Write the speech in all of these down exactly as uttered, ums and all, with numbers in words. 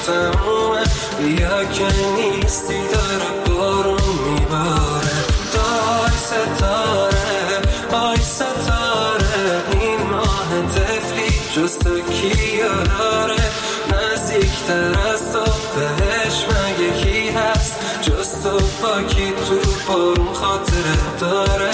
تمومه، بیا که نیستی داره بارون میباره. دای ستاره آی ستاره، این ماه طفلی جز تو کیا داره؟ نزدیکتر از تو بهش مگه کی هست جز تو؟ پاکی تو بارون خاطره داره.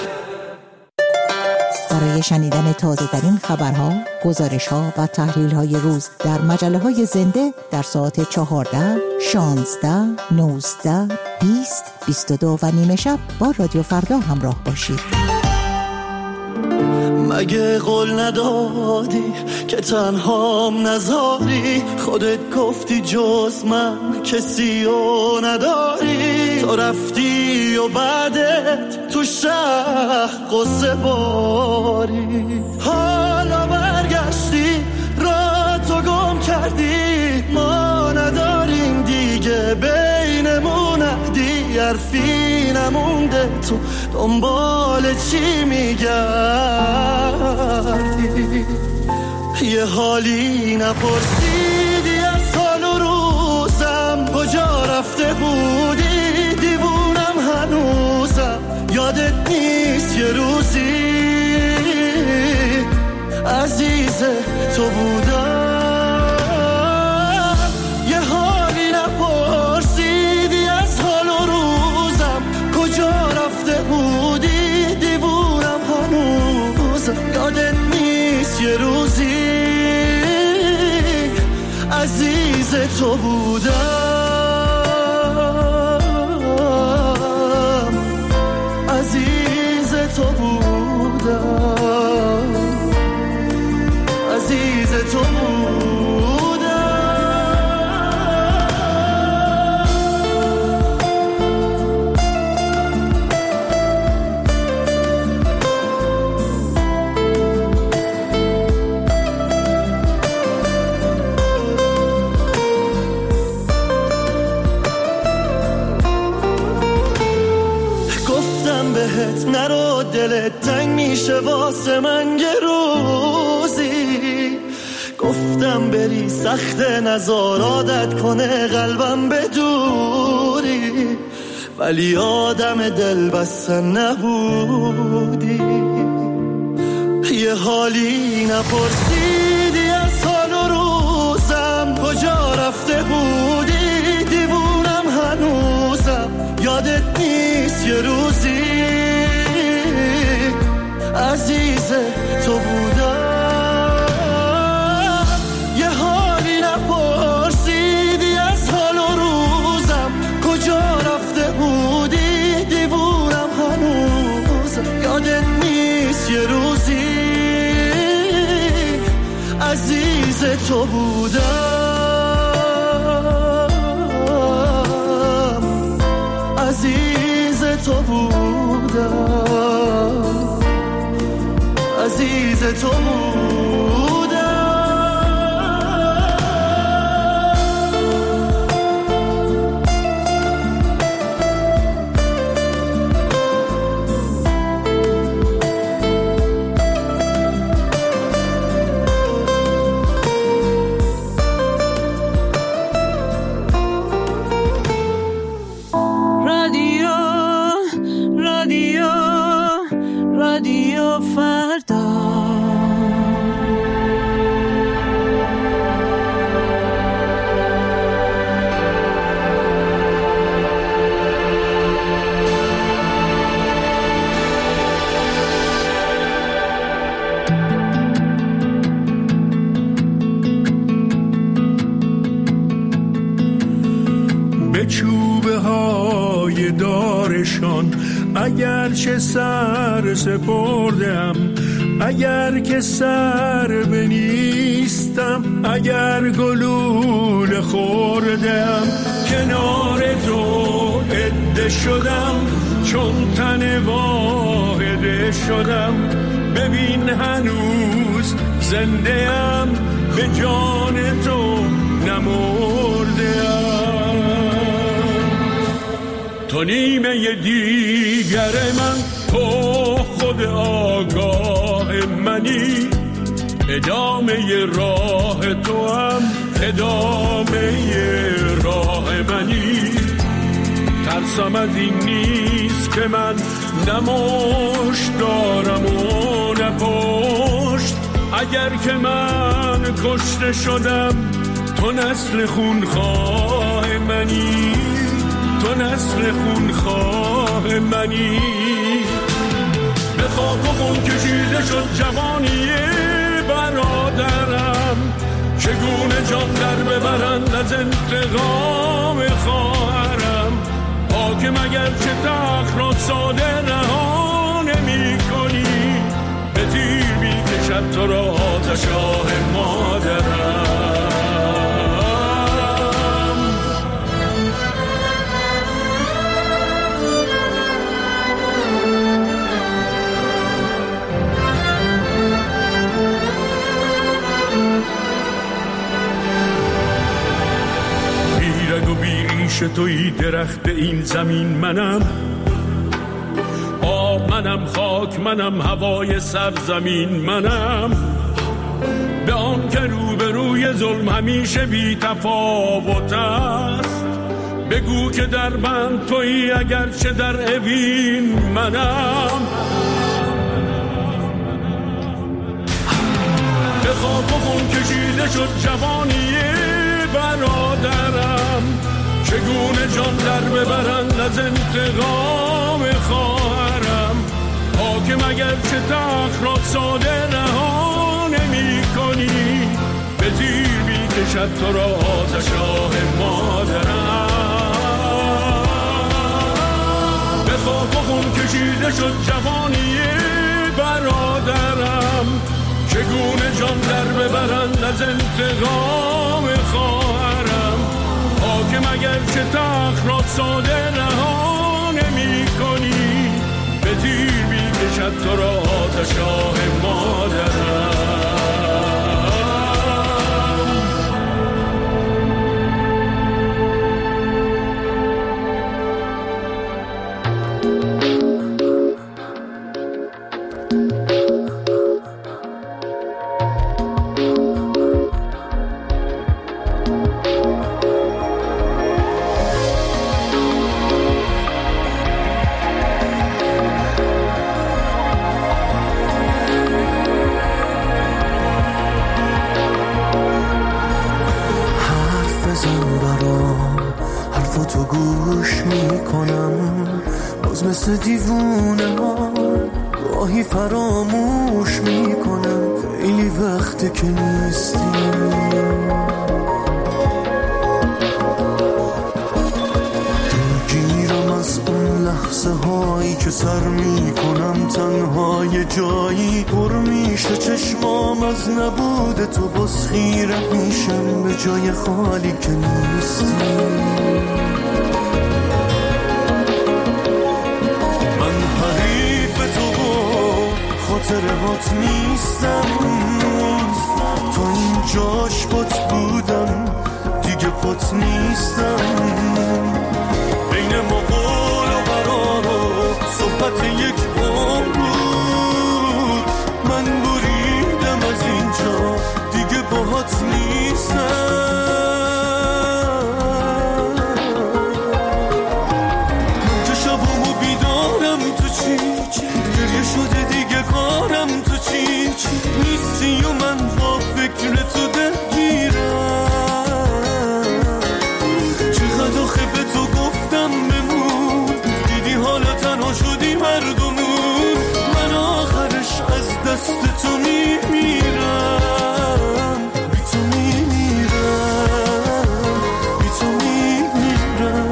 برای شنیدن تازه ترین خبرها، گزارش‌ها و تحلیل‌های روز در مجله‌های زنده در ساعت چهارده، شانزده، نوزده، بیست، بیست و دو و نیمه شب با رادیو فردا همراه باشید. مگه قول ندادی که تنهام نذاری؟ خودت گفتی جز من کسی رو نداری. تو رفتی و بعدت تو شهر قصه باری. حالا برگشتی را تو گم کردی، ما نداریم دیگه بینمون عهدی. حرفی نمونده تو دنبال چی میگردی؟ یه حالی نپرسیدی از حال و روزم، کجا رفته بودی؟ دیوونم هنوزم، یادت نیست یه روزی عزیز تو بودم. یه حالی نپرسیدی از حال و روزم، کجا رفته بودی؟ دیوونم هنوزم، یادت نیست یه روزی عزیز تو بودم، عزیز تو بودم، عزیز تو بودم. نرو دلت تنگ میشه واسه من یه روزی. گفتم بری سخت نزار عادت کنه قلبم به دوری، ولی آدم دل بستن نبودی. یه حالی نپرسیدی از حال و روزم، کجا رفته بودی؟ دیوونم هنوزم، یادت نیست یه روزی عزیز تو بودم. یه حالی نپرسیدی از حال و روزم، کجا رفته بودی؟ دیوونم هنوزم، یادت نیست یه روزی عزیز تو بودم، عزیز تو بودم، عزیز تو بودم. رادیو رادیو رادیو فردا. به چوبه های دارشان اگر چه سر سپردم، اگر که سر بنیستم، اگر گلوله خوردم، کنار تو عده شدم، چون تن واحده شدم. ببین هنوز زنده ام، به جان تو نمرده ام. تو نیمه دیگر من، تو خود آگاه منی، ادامه راه تو هم ادامه راه منی. ترسم از این نیست که من نمشت دارم و نپشت. اگر که من کشته شدم تو نسل خونخواه منی، تو نسل خونخواه منی. به خاک و خون کشیده شد جوانی برادرم، چگونه جان در ببرند از انتقام خواهرم. حاکم اگر چه تخت را ساده رها نمی کنی، به تیر می کشد تو را آتش آه مادرم. بیرگ و بیریش توی درخت این زمین منم، آب منم، خاک منم، هوای سرزمین منم. به آن که روبروی ظلم همیشه بی تفاوت است، بگو که در بند تویی اگرچه در اوین منم. به خاک و خون کشیده شد جوانی برادرم، چگونه جان در ببرند از انتقام خواهرم. حاکم اگر چه تخت را ساده رها نمی کنی، به تیر می کشد تو را آتش آه مادرم. به خاک و خون کشیده شد جوانی برادرم، چگونه جان در ببرند از انتقام خواهرم. حاکم اگر چه تخت را ساده رها نمی کنی، به تیر می کشد تو را آتش آه مادرم. مثل دیوونه ها گاهی فراموش میکنم، خیلی وقته که نیستی. دلگیرم از اون لحظه هایی که سر میکنم تنهای جایی، پر میشه چشمام از نبود تو، باز خیره میشم به جای خالی که نیستی. خاطرهات نیستم، تو این جاش پات بودم دیگه پات نیستم. بین ما قول و قرار و صحبت یک عمر بود، من بریدم از اینجا دیگه باهات نیستم. من که شبامو بیدارم تو چی گریه شده دیگه کارم تو چی نیستی و من با فکر تو درگیرم. چقدر آخه به تو گفتم بمون، دیدی حالا تنها شدی مردمون. من آخرش از دست تو میمیرم، بی تو میمیرم، بی تو میمیرم.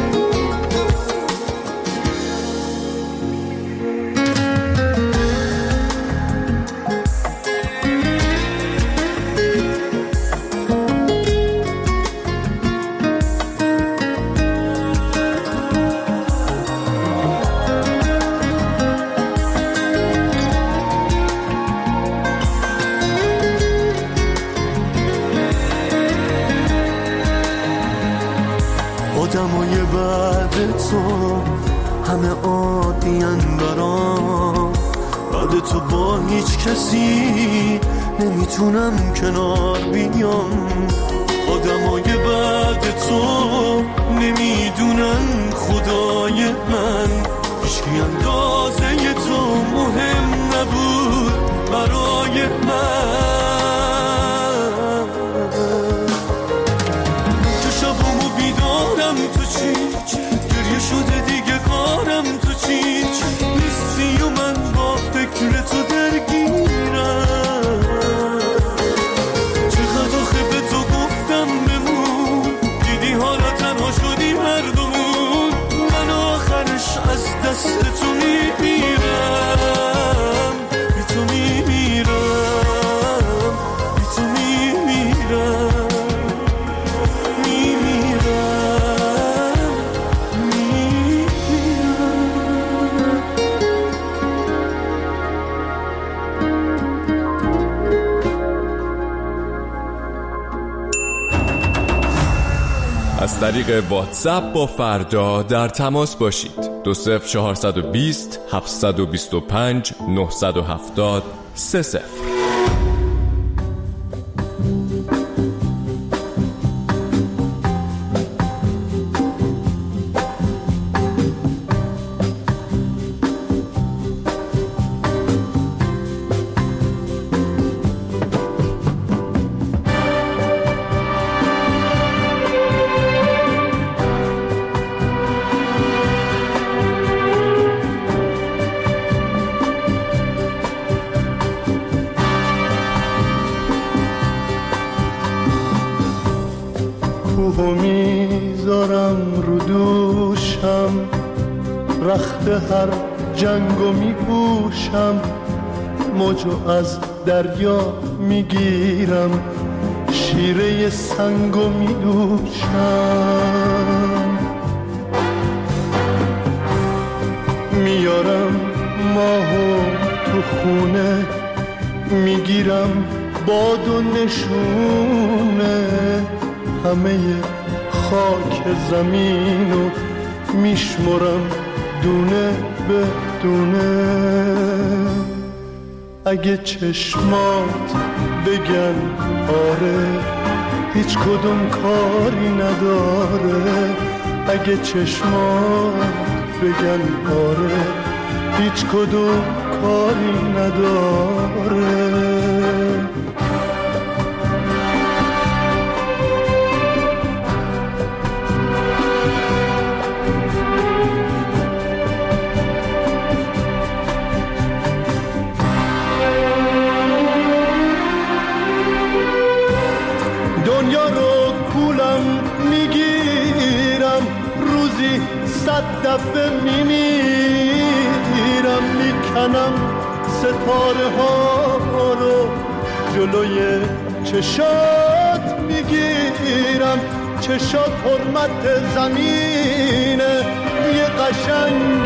آدمای بعد تو همه عادی‌ان برام، بعد تو با هیچ کسی نمیتونم کنار بیام. آدمای بعد تو نمیدونن خدای من هیچکی اندازه تو مهم نبود برای من. تو شبامو بیدارم تو چی گریه شده دیگه کارم تو چی نیستی و من با فکر تو درگیرم. چقدر آخه به تو گفتم بمون دیدی حالا تنها شدی مردمون من آخرش از دست تو میمیرم بی تو میمیرم بی تو میمیرم میمیرم میمیرم. از طریق واتساپ با فردا در تماس باشید. دو صفر چهارصد و بیست هفتصد و بیست و پنج نهصد و هفتاد سه صفر. کوهو میذارم رو دوشم رخت هر جنگو میپوشم موجو از دریا میگیرم شیره سنگو میدوشم میارم ماهو تو خونه میگیرم باد و نشونه همه خاک زمینو میشمرم دونه به دونه. اگه چشمات بگن آره هیچ کدوم کاری نداره. اگه چشمات بگن آره هیچ کدوم کاری نداره. دنیا رو کولم میگیرم روزی صد دفعه میمیرم میکنم ستاره ها رو جلوی چشات میگیرم. چشات حرمت زمینه یه قشنگ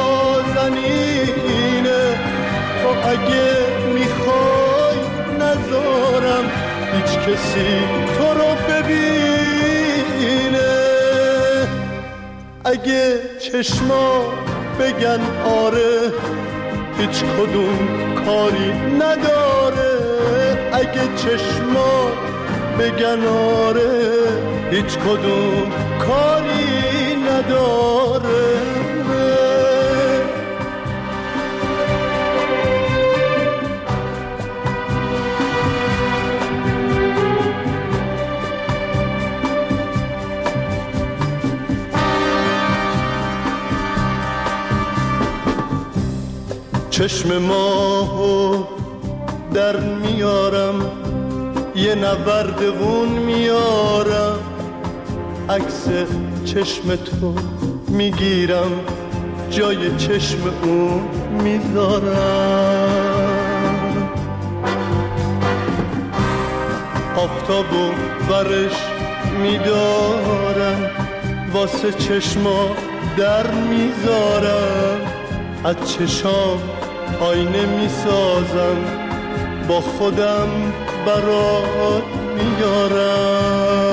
نازنینه. تو اگه میخوای نذارم هیچ کسی تو رو ببینه. اگه چشما بگن آره هیچ کدوم کاری نداره. اگه چشما بگن آره هیچ کدوم کاری نداره. چشم ماهو در میارم یه نوردون میارم عکس چشم تو میگیرم جای چشم اون میذارم. آفتابو برش میدارم واسه چشما در میذارم. از چشام آینه میسازم با خودم برات میارم.